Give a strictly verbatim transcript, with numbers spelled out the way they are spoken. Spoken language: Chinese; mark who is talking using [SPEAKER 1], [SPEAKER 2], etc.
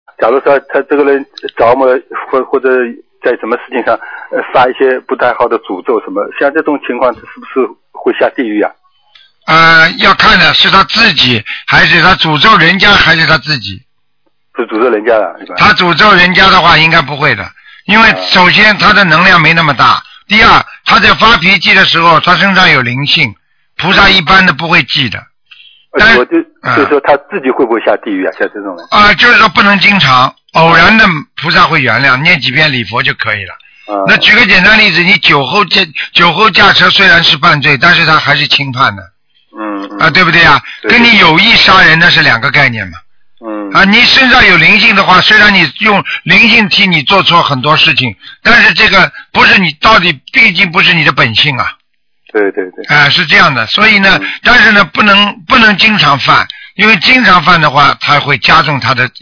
[SPEAKER 1] 假如说他这个人着魔或或者在什么事情上呃发一些不太好的诅咒什么，像这种情况是不是会下地狱啊？
[SPEAKER 2] 呃，要看的是他自己，还是他诅咒人家，还是他自己？
[SPEAKER 1] 是诅咒人家的，是吧？
[SPEAKER 2] 他诅咒人家的话，应该不会的，因为首先他的能量没那么大，第二他在发脾气的时候，他身上有灵性，菩萨一般的不会记的。
[SPEAKER 1] 但我就、呃、就是说他自己会不会下地狱啊？像这种人
[SPEAKER 2] 啊、呃，就是说不能经常，偶然的菩萨会原谅，念几遍礼佛就可以了。
[SPEAKER 1] 嗯、
[SPEAKER 2] 那举个简单例子，你酒后驾酒后驾车虽然是犯罪，但是他还是轻判的。
[SPEAKER 1] 嗯嗯
[SPEAKER 2] 啊，对不对啊？
[SPEAKER 1] 对
[SPEAKER 2] 跟你有意杀人那是两个概念嘛。
[SPEAKER 1] 嗯。
[SPEAKER 2] 啊，你身上有灵性的话，虽然你用灵性替你做错很多事情，但是这个不是你到底，毕竟不是你的本性啊。
[SPEAKER 1] 对对对。
[SPEAKER 2] 啊、呃，是这样的，所以呢，
[SPEAKER 1] 嗯、
[SPEAKER 2] 但是呢，不能不能经常犯，因为经常犯的话，它会加重他的。